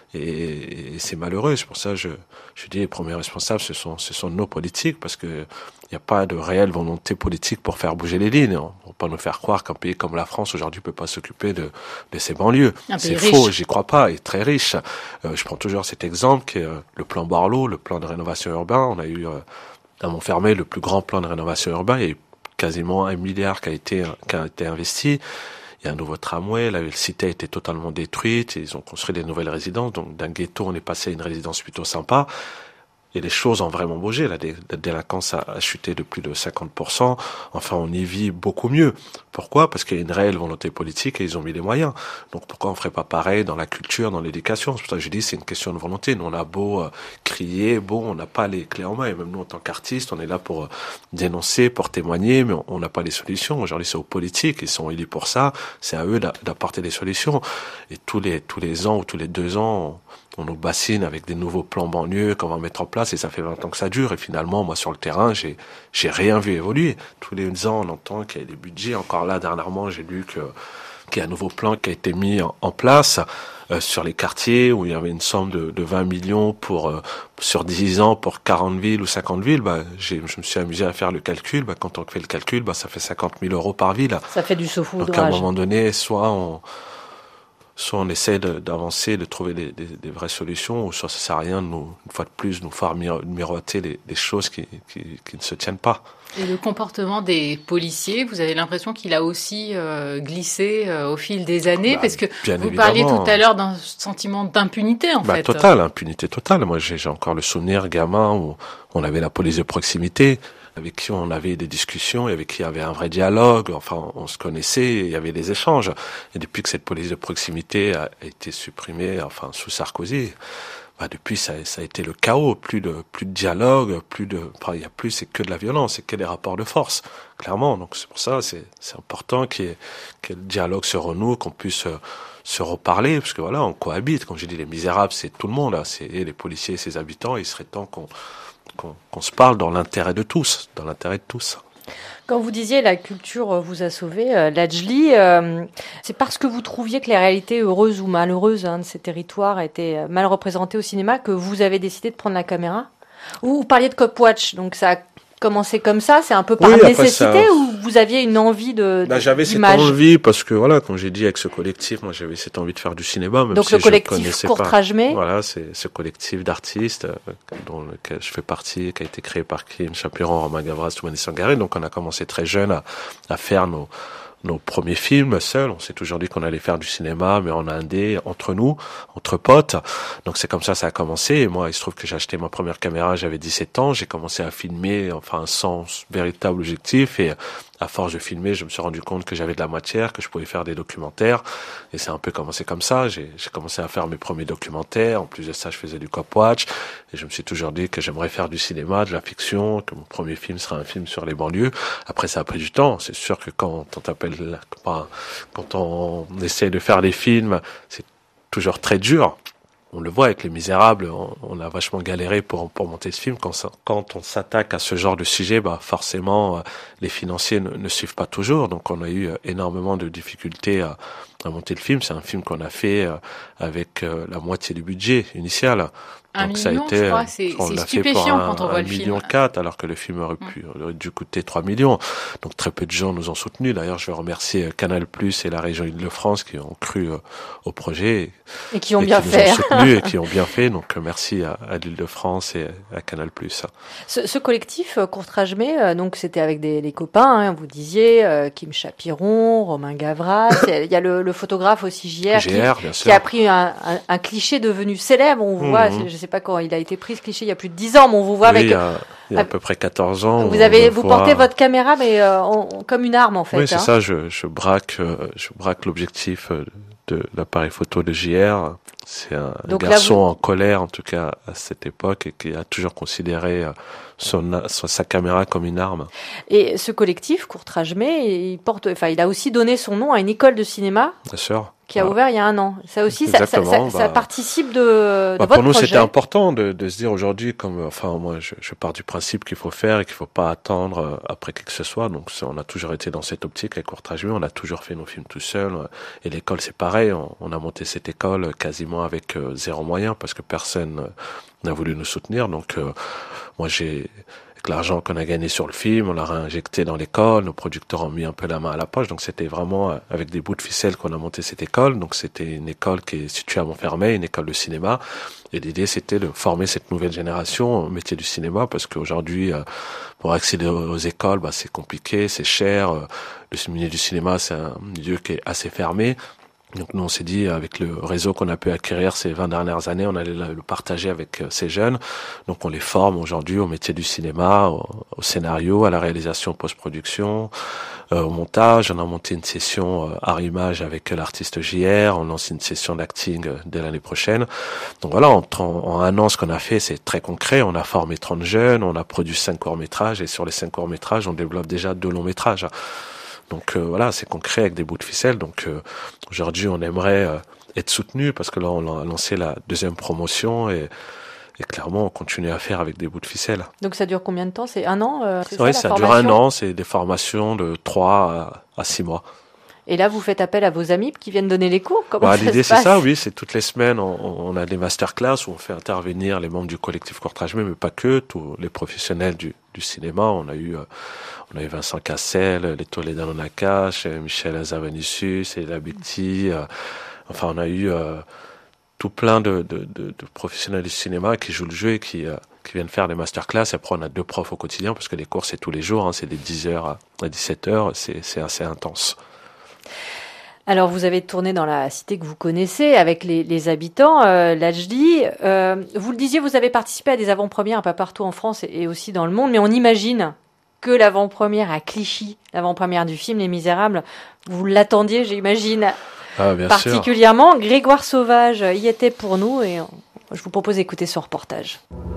Et c'est malheureux. C'est pour ça que je dis les premiers responsables, ce sont nos politiques, parce que il n'y a pas de réelle volonté politique pour faire bouger les lignes. On ne peut pas nous faire croire qu'un pays comme la France aujourd'hui peut pas s'occuper de ses banlieues. C'est faux, j'y crois pas, et très riche. Je prends toujours cet exemple qui est le plan Borloo, le plan de rénovation urbain. On a eu à Montfermeil le plus grand plan de rénovation urbain. Il y a eu quasiment 1 milliard qui a été investi. Il y a un nouveau tramway, la cité a été totalement détruite, ils ont construit des nouvelles résidences, donc d'un ghetto on est passé à une résidence plutôt sympa. Et les choses ont vraiment bougé. La délinquance a chuté de plus de 50%. Enfin, on y vit beaucoup mieux. Pourquoi? Parce qu'il y a une réelle volonté politique et ils ont mis les moyens. Donc pourquoi on ferait pas pareil dans la culture, dans l'éducation? C'est pour ça que je dis c'est une question de volonté. Nous, on a beau crier, on n'a pas les clés en main. Et même nous, en tant qu'artistes, on est là pour dénoncer, pour témoigner, mais on n'a pas les solutions. Aujourd'hui, c'est aux politiques. Ils sont élus pour ça. C'est à eux d'apporter des solutions. Et tous les ans ou tous les 2 ans, on nous bassine avec des nouveaux plans banlieues qu'on va mettre en place et ça fait 20 ans que ça dure. Et finalement, moi, sur le terrain, j'ai rien vu évoluer. Tous les ans, on entend qu'il y a des budgets. Encore là, dernièrement, j'ai lu qu'il y a un nouveau plan qui a été mis en place sur les quartiers où il y avait une somme de 20 millions sur 10 ans pour 40 villes ou 50 villes. Je me suis amusé à faire le calcul. Quand on fait le calcul, ça fait 50 000 euros par ville. Ça fait du saupoudrage. Donc à un moment donné, soit on essaie d'avancer, de trouver des vraies solutions, ou soit ça sert à rien, une fois de plus, nous faire miroiter des choses qui ne se tiennent pas. Et le comportement des policiers, vous avez l'impression qu'il a aussi glissé au fil des années, parce que vous parliez tout à l'heure d'un sentiment d'impunité, en fait. Totale, impunité totale. Moi, j'ai encore le souvenir, gamin, où on avait la police de proximité, avec qui on avait des discussions, et avec qui il y avait un vrai dialogue, enfin, on se connaissait, il y avait des échanges. Et depuis que cette police de proximité a été supprimée, enfin, sous Sarkozy, depuis, ça a été le chaos, plus de dialogue, il y a plus, c'est que de la violence, c'est que des rapports de force, clairement. Donc, c'est pour ça, c'est important que le dialogue se renoue, qu'on puisse se reparler, parce que voilà, on cohabite. Comme j'ai dit, les misérables, c'est tout le monde, là, c'est les policiers et ses habitants, il serait temps qu'on se parle dans l'intérêt de tous, Quand vous disiez la culture vous a sauvé, Ladjli, c'est parce que vous trouviez que les réalités heureuses ou malheureuses de ces territoires étaient mal représentées au cinéma que vous avez décidé de prendre la caméra? Ou vous parliez de Copwatch, donc ça a commencé comme ça, c'est un peu par nécessité, ou vous aviez une envie j'avais cette envie parce que voilà, comme j'ai dit avec ce collectif, moi j'avais cette envie de faire du cinéma, même donc si le collectif Courtrajmé. Voilà, c'est ce collectif d'artistes dont lequel je fais partie, qui a été créé par Kim Chapiron, Romain Gavras, Toumani Sangaré. Donc on a commencé très jeune à faire nos premiers films seuls. On s'est toujours dit qu'on allait faire du cinéma, mais en indé, entre nous, entre potes. Donc c'est comme ça a commencé. Et moi, il se trouve que j'ai acheté ma première caméra, j'avais 17 ans. J'ai commencé à filmer, enfin, sans véritable objectif. Et à force de filmer, je me suis rendu compte que j'avais de la matière, que je pouvais faire des documentaires. Et c'est un peu commencé comme ça. J'ai commencé à faire mes premiers documentaires. En plus de ça, je faisais du Copwatch. Et je me suis toujours dit que j'aimerais faire du cinéma, de la fiction, que mon premier film sera un film sur les banlieues. Après, ça a pris du temps. C'est sûr que quand on essaie de faire des films, c'est toujours très dur. On le voit avec Les Misérables, on a vachement galéré pour monter ce film. Quand on s'attaque à ce genre de sujet, forcément, les financiers ne suivent pas toujours. Donc, on a eu énormément de difficultés à monter le film. C'est un film qu'on a fait avec la moitié du budget initial. Donc ça a été, je crois, c'est stupéfiant quand on voit le film. 1,4 million, alors que le film aurait dû coûter 3 millions. Donc très peu de gens nous ont soutenus. D'ailleurs, je vais remercier Canal+ et la région Île-de-France qui ont cru au projet. Et qui ont bien fait. soutenu et qui ont bien fait. Donc merci à l'Île-de-France et à Canal+. Ce collectif Courtrage-Mai, donc c'était avec les copains, vous disiez, Kim Chapiron, Romain Gavras, il y a le photographe aussi JR qui a pris un cliché devenu célèbre. On vous voit, je sais pas quand il a été pris ce cliché, il y a plus de 10 ans, mais on vous voit avec... Il y a à peu près 14 ans. Vous portez votre caméra, mais comme une arme en fait. Oui, c'est ça. Je braque l'objectif de l'appareil photo de JR. C'est un garçon en colère, en tout cas à cette époque, et qui a toujours considéré sa caméra comme une arme. Et ce collectif, Courtrage-Mai, il a aussi donné son nom à une école de cinéma. Bien sûr. Qui a ouvert il y a un an. Ça aussi, ça participe de votre projet. Pour nous, c'était important de se dire aujourd'hui, moi, je pars du principe qu'il faut faire et qu'il faut pas attendre après qui que ce soit. Donc, on a toujours été dans cette optique avec Courtrage-Mai. On a toujours fait nos films tout seul. Et l'école, c'est pareil. On a monté cette école quasiment avec zéro moyen parce que personne n'a voulu nous soutenir. Donc, moi, avec l'argent qu'on a gagné sur le film, on l'a réinjecté dans l'école, nos producteurs ont mis un peu la main à la poche, donc c'était vraiment avec des bouts de ficelle qu'on a monté cette école. Donc c'était une école qui est située à Montfermeil, une école de cinéma, et l'idée c'était de former cette nouvelle génération au métier du cinéma, parce qu'aujourd'hui, pour accéder aux écoles, c'est compliqué, c'est cher, le milieu du cinéma c'est un milieu qui est assez fermé. Donc nous on s'est dit, avec le réseau qu'on a pu acquérir ces 20 dernières années, on allait le partager avec ces jeunes. Donc on les forme aujourd'hui au métier du cinéma, au scénario, à la réalisation post-production, au montage. On a monté une session art-image avec l'artiste JR, on lance une session d'acting dès l'année prochaine. Donc voilà, en un an, ce qu'on a fait, c'est très concret. On a formé 30 jeunes, on a produit 5 courts-métrages, et sur les 5 courts-métrages, on développe déjà 2 longs-métrages. Donc voilà, c'est concret avec des bouts de ficelle. Donc aujourd'hui, on aimerait être soutenu parce que là, on a lancé la 2e promotion et clairement, on continue à faire avec des bouts de ficelle. Donc ça dure combien de temps ? C'est 1 an Oui, ça dure 1 an. C'est des formations de 3 à 6 mois. Et là, vous faites appel à vos amis qui viennent donner les cours ? Comment ça se passe ? L'idée, c'est ça, oui. C'est toutes les semaines, on a des masterclass où on fait intervenir les membres du collectif Courtrage-Mai, mais pas que, tous les professionnels du cinéma. On a eu Vincent Cassel, les Toledano Nakache, Michel Azavanissus, Ella Bekti. On a eu tout plein de professionnels du cinéma qui jouent le jeu et qui viennent faire des masterclass. Et après, on a 2 profs au quotidien parce que les cours, c'est tous les jours. C'est de 10h à 17h. C'est assez intense. Alors, vous avez tourné dans la cité que vous connaissez avec les habitants, Lajli. Vous le disiez, vous avez participé à des avant-premières un peu partout en France et aussi dans le monde, mais on imagine que l'avant-première à Clichy, l'avant-première du film Les Misérables, vous l'attendiez, j'imagine, particulièrement. Sûr. Grégoire Sauvage y était pour nous et je vous propose d'écouter ce reportage.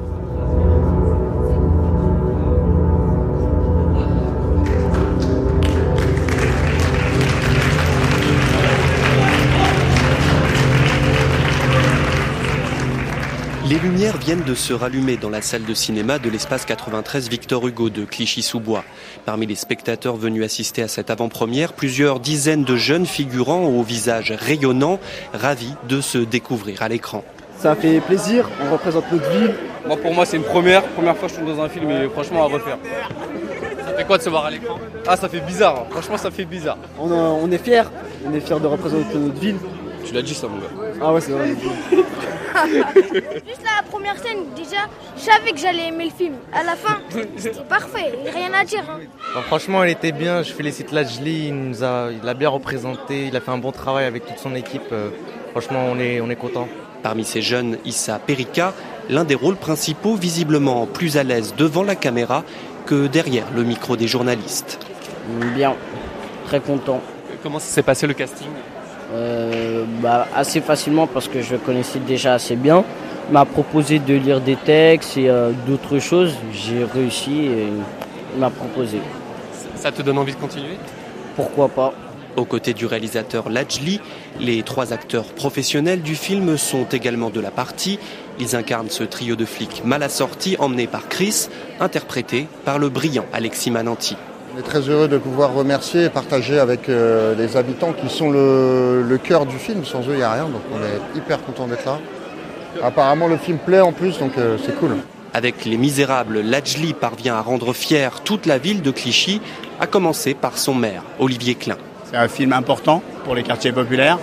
Les lumières viennent de se rallumer dans la salle de cinéma de l'espace 93 Victor Hugo de Clichy-sous-Bois. Parmi les spectateurs venus assister à cette avant-première, plusieurs dizaines de jeunes figurants au visage rayonnant, ravis de se découvrir à l'écran. Ça fait plaisir, on représente notre ville. Pour moi c'est une première fois que je tombe dans un film et franchement à refaire. Ça fait quoi de se voir à l'écran ? Ça fait bizarre, franchement ça fait bizarre. On est fiers de représenter notre ville. Tu l'as dit ça mon gars. Ah ouais c'est vrai. Juste la première scène, déjà, je savais que j'allais aimer le film. À la fin, c'était parfait, rien à dire. Franchement, elle était bien. Je félicite Lajli, il a bien représenté, il a fait un bon travail avec toute son équipe. Franchement, on est content. Parmi ces jeunes, Issa Perika, l'un des rôles principaux, visiblement plus à l'aise devant la caméra que derrière le micro des journalistes. Bien, très content. Comment s'est passé le casting ? Assez facilement parce que je le connaissais déjà assez bien. Il m'a proposé de lire des textes et d'autres choses. J'ai réussi et il m'a proposé. Ça te donne envie de continuer ? Pourquoi pas ? Aux côtés du réalisateur Lajli, les 3 acteurs professionnels du film sont également de la partie. Ils incarnent ce trio de flics mal assortis emmené par Chris, interprété par le brillant Alexis Mananti. On est très heureux de pouvoir remercier et partager avec les habitants qui sont le cœur du film. Sans eux, il n'y a rien, donc on est hyper content d'être là. Apparemment, le film plaît en plus, donc c'est cool. Avec Les Misérables, Lajli parvient à rendre fière toute la ville de Clichy, à commencer par son maire, Olivier Klein. C'est un film important pour les quartiers populaires.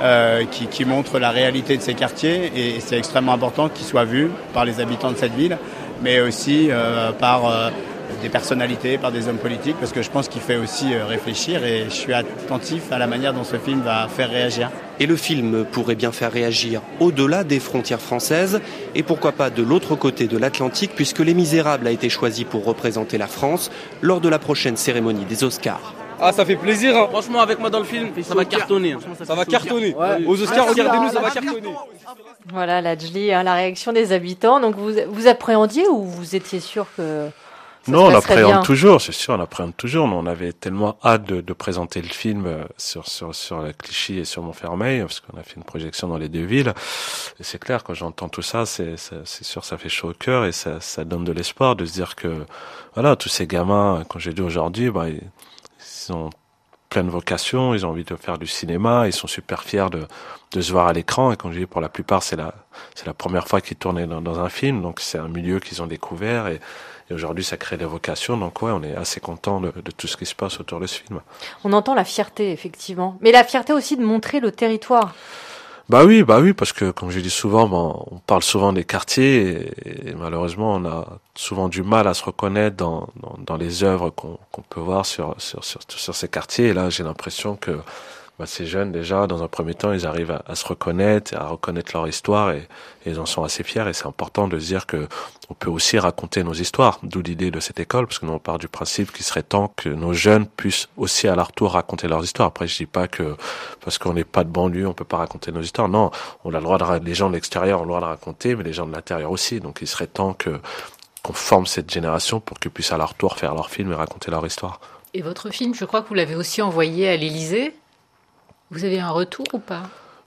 qui montre la réalité de ces quartiers, et c'est extrêmement important qu'ils soient vus par les habitants de cette ville, mais aussi par des personnalités, par des hommes politiques, parce que je pense qu'il fait aussi réfléchir, et je suis attentif à la manière dont ce film va faire réagir. Et le film pourrait bien faire réagir au-delà des frontières françaises, et pourquoi pas de l'autre côté de l'Atlantique, puisque Les Misérables a été choisi pour représenter la France lors de la prochaine cérémonie des Oscars. Ah, ça fait plaisir, hein. Franchement, avec moi dans le film, ça va cartonner. Ça va cartonner. Ouais. Aux Oscars, regardez-nous, ça va cartonner. Voilà, Ladjli, la réaction des habitants. Donc vous appréhendiez ou vous étiez sûr que... Non, on appréhende toujours, c'est sûr, on appréhende toujours. On avait tellement hâte de présenter le film sur la Clichy et sur Montfermeil, parce qu'on a fait une projection dans les deux villes. Et c'est clair, quand j'entends tout ça, c'est sûr, ça fait chaud au cœur, et ça donne de l'espoir de se dire que, voilà, tous ces gamins, quand j'ai dit aujourd'hui, ils ont plein de vocation, ils ont envie de faire du cinéma, ils sont super fiers de se voir à l'écran, et comme je dis, pour la plupart, c'est la première fois qu'ils tournaient dans un film, donc c'est un milieu qu'ils ont découvert, et aujourd'hui, ça crée des vocations. Donc ouais, on est assez content de tout ce qui se passe autour de ce film. On entend la fierté, effectivement. Mais la fierté aussi de montrer le territoire. Bah oui, parce que, comme je dis souvent, on parle souvent des quartiers, et malheureusement, on a souvent du mal à se reconnaître dans les œuvres qu'on peut voir sur ces quartiers. Et là, j'ai l'impression que ces jeunes, déjà, dans un premier temps, ils arrivent à se reconnaître, à reconnaître leur histoire, et ils en sont assez fiers. Et c'est important de se dire que on peut aussi raconter nos histoires, d'où l'idée de cette école, parce que nous on part du principe qu'il serait temps que nos jeunes puissent aussi à leur tour raconter leurs histoires. Après, je dis pas que parce qu'on n'est pas de banlieue, on peut pas raconter nos histoires. Non, on a le droit les gens de l'extérieur ont le droit de raconter, mais les gens de l'intérieur aussi. Donc, il serait temps qu'on forme cette génération pour qu'ils puissent à leur tour faire leur film et raconter leur histoire. Et votre film, je crois que vous l'avez aussi envoyé à l'Élysée. Vous avez un retour ou pas ?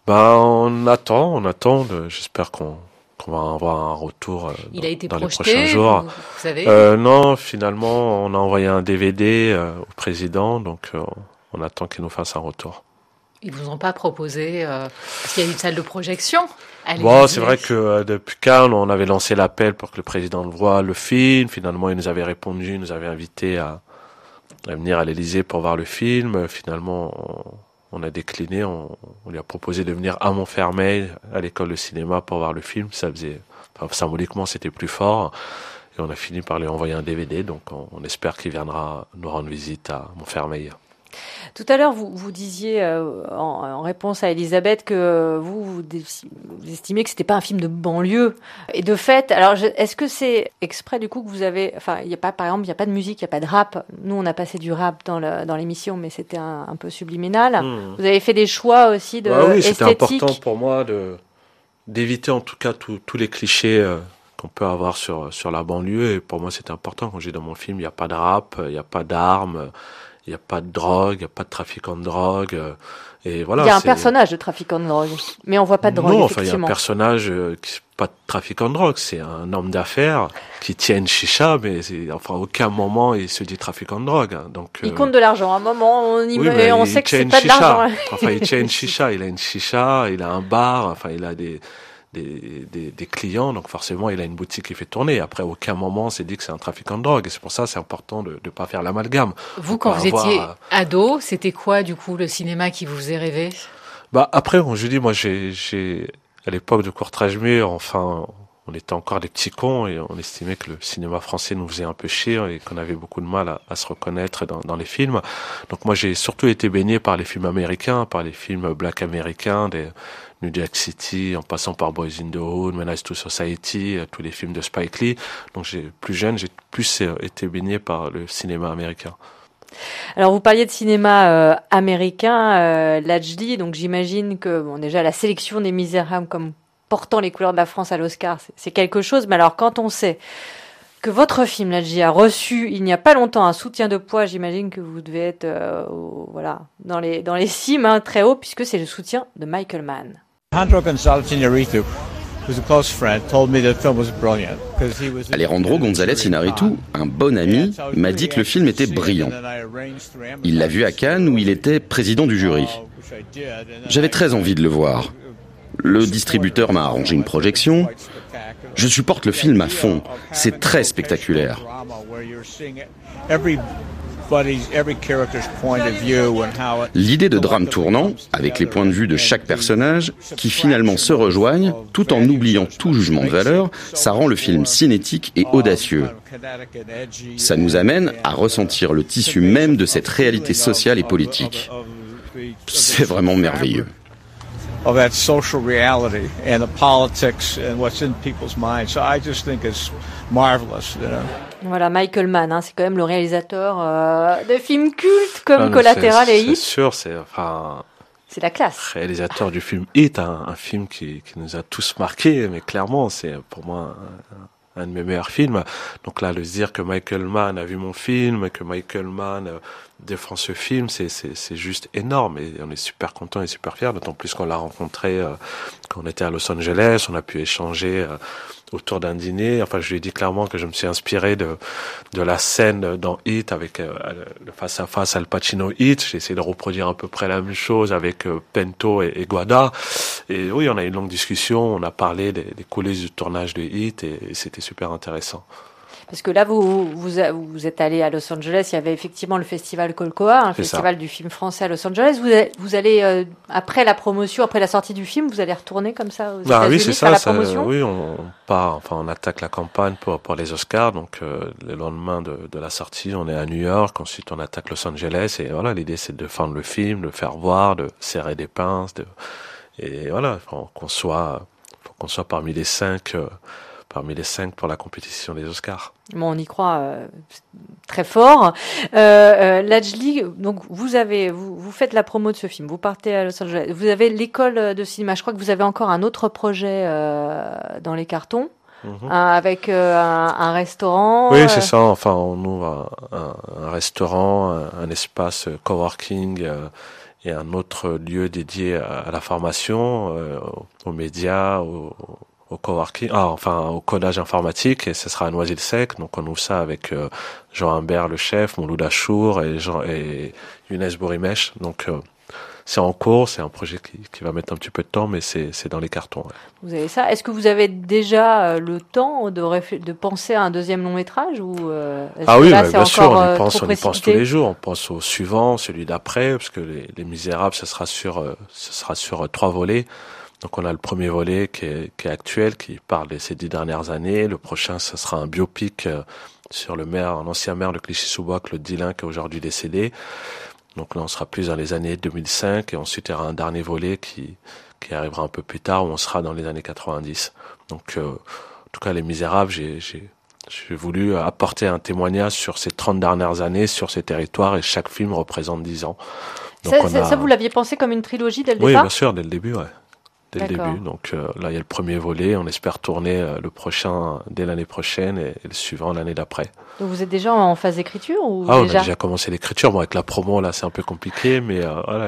On attend. J'espère qu'on va avoir un retour Il a été dans projeté, les prochains jours. Vous savez Non, finalement, on a envoyé un DVD au président, donc on attend qu'il nous fasse un retour. Ils vous ont pas proposé parce qu'il y a une salle de projection à l'Élysée. Bon, c'est vrai que depuis Cannes, on avait lancé l'appel pour que le président voie le film. Finalement, il nous avait répondu, il nous avait invité à venir à l'Élysée pour voir le film. Finalement, on a décliné, on lui a proposé de venir à Montfermeil, à l'école de cinéma, pour voir le film. Symboliquement, c'était plus fort. Et on a fini par lui envoyer un DVD, donc on espère qu'il viendra nous rendre visite à Montfermeil. Tout à l'heure, vous disiez en réponse à Elisabeth que vous estimiez que c'était pas un film de banlieue. Et de fait, alors est-ce que c'est exprès du coup que vous avez, enfin, il y a pas, par exemple, il y a pas de musique, il y a pas de rap. Nous, on a passé du rap dans l'émission, mais c'était un peu subliminal. Vous avez fait des choix aussi de oui, esthétique. C'était important pour moi d'éviter en tout cas tous les clichés qu'on peut avoir sur la banlieue. Et pour moi, c'était important. Quand j'ai dans mon film, il y a pas de rap, il y a pas d'armes. Il n'y a pas de drogue, il n'y a pas de trafiquant de drogue. Et voilà, il y a un personnage de trafiquant de drogue, mais on voit pas de drogue, non, effectivement. Il y a un personnage qui n'est pas de trafiquant de drogue, c'est un homme d'affaires qui tient une chicha, mais à aucun moment il se dit trafiquant de drogue. Donc, il compte de l'argent. À un moment, on sait que c'est pas de l'argent. Enfin, il tient une chicha, il a une chicha, il a un bar, enfin, il a des clients, donc forcément il a une boutique qui fait tourner. Après, à aucun moment on s'est dit que c'est un trafiquant de drogue, et c'est pour ça c'est important de pas faire l'amalgame. Vous, quand vous étiez ado, c'était quoi du coup le cinéma qui vous faisait rêver ? Après, comme je dis, moi j'ai à l'époque de Courtrage-Mur, enfin, on était encore des petits cons et on estimait que le cinéma français nous faisait un peu chier et qu'on avait beaucoup de mal à se reconnaître dans les films. Donc moi j'ai surtout été baigné par les films américains, par les films black américains, des New Jack City, en passant par Boys in the Hood, Menace to Society, tous les films de Spike Lee. Donc plus jeune, j'ai plus été baigné par le cinéma américain. Alors vous parliez de cinéma américain, Ladjli, donc j'imagine que déjà la sélection des Misérables comme portant les couleurs de la France à l'Oscar, c'est quelque chose. Mais alors quand on sait que votre film, Ladjli, a reçu il n'y a pas longtemps un soutien de poids, j'imagine que vous devez être dans les cimes, très haut, puisque c'est le soutien de Michael Mann. Alejandro González Iñárritu, un bon ami, m'a dit que le film était brillant. Il l'a vu à Cannes où il était président du jury. J'avais très envie de le voir. Le distributeur m'a arrangé une projection. Je supporte le film à fond. C'est très spectaculaire. L'idée de drame tournant, avec les points de vue de chaque personnage, qui finalement se rejoignent, tout en oubliant tout jugement de valeur, ça rend le film cinétique et audacieux. Ça nous amène à ressentir le tissu même de cette réalité sociale et politique. C'est vraiment merveilleux. Of that social reality and the politics and what's in people's minds. So I just think it's marvelous, you know. Voilà, Michael Mann, hein, c'est quand même le réalisateur de films cultes comme Collateral et Hit. C'est sûr, c'est la classe. Réalisateur du film Hit, un film qui nous a tous marqués, mais clairement, c'est pour moi un de mes meilleurs films. Donc là, le dire que Michael Mann a vu mon film, que Michael Mann défend ce film, c'est juste énorme et on est super content et super fiers, d'autant plus qu'on l'a rencontré quand on était à Los Angeles, on a pu échanger autour d'un dîner. Enfin, je lui ai dit clairement que je me suis inspiré de la scène dans Hit avec le face-à-face Al Pacino Hit. J'ai essayé de reproduire à peu près la même chose avec Pento et Guada. Et oui, on a eu une longue discussion, on a parlé des coulisses du tournage de Hit et c'était super intéressant. Parce que là, vous êtes allé à Los Angeles, il y avait effectivement le festival Colcoa, festival du film français à Los Angeles. Vous allez, après la promotion, après la sortie du film, vous allez retourner comme ça aux États-Unis oui, c'est faire la ça, promotion. oui, on part, enfin, on attaque la campagne pour les Oscars. Donc, le lendemain de la sortie, on est à New York. Ensuite, on attaque Los Angeles. Et voilà, l'idée, c'est de défendre le film, de le faire voir, de serrer des pinces, et voilà, faut qu'on soit parmi les 5 pour la compétition des Oscars. Bon, on y croit très fort. Lajli, donc vous faites la promo de ce film. Vous partez à Los Angeles. Vous avez l'école de cinéma. Je crois que vous avez encore un autre projet dans les cartons. Avec un restaurant. Oui, c'est ça. Enfin, on ouvre un restaurant, un espace coworking et un autre lieu dédié à la formation, aux médias, au coworking, au codage informatique, et ce sera à Noisy-le-Sec. Donc on ouvre ça avec Jean Humbert, le chef, Mouloud Achour et Younes Bourimesh. Donc c'est en cours, c'est un projet qui va mettre un petit peu de temps, mais c'est dans les cartons. Ouais. Vous avez ça. Est-ce que vous avez déjà le temps de penser à un deuxième long métrage ou oui, bien sûr, on y pense tous les jours. On pense au suivant, celui d'après, parce que les Misérables, ce sera sur 3 volets. Donc on a le premier volet qui est actuel, qui parle de ces 10 dernières années. Le prochain, ce sera un biopic sur un ancien maire de Clichy-sous-Bois, Claude Dillin, qui est aujourd'hui décédé. Donc là, on sera plus dans les années 2005, et ensuite il y aura un dernier volet qui arrivera un peu plus tard, où on sera dans les années 90. Donc en tout cas, Les Misérables, j'ai voulu apporter un témoignage sur ces 30 dernières années, sur ces territoires, et chaque film représente 10 ans. Donc ça, vous l'aviez pensé comme une trilogie dès le départ ? Oui, bien sûr, dès le début, ouais. Dès le début. Donc là, il y a le premier volet. On espère tourner le prochain dès l'année prochaine et le suivant l'année d'après. Donc vous êtes déjà en phase d'écriture ou on a déjà commencé l'écriture. Bon, avec la promo, là, c'est un peu compliqué, mais voilà,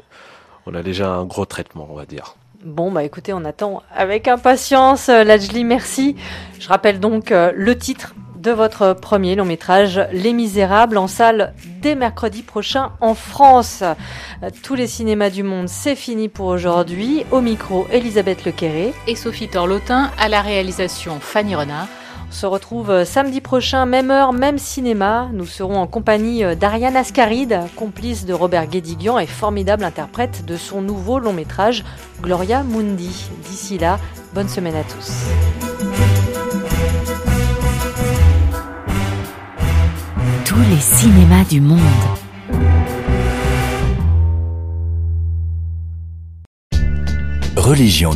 on a déjà un gros traitement, on va dire. Bon, écoutez, on attend avec impatience. Lajli, merci. Je rappelle donc le titre de votre premier long métrage, Les Misérables, en salle dès mercredi prochain en France. Tous les cinémas du monde, c'est fini pour aujourd'hui. Au micro, Elisabeth Lequéré et Sophie Torlotin, à la réalisation Fanny Renard. On se retrouve samedi prochain, même heure, même cinéma. Nous serons en compagnie d'Ariane Ascaride, complice de Robert Guédiguian et formidable interprète de son nouveau long métrage, Gloria Mundi. D'ici là, bonne semaine à tous. Tous les cinémas du monde. Religion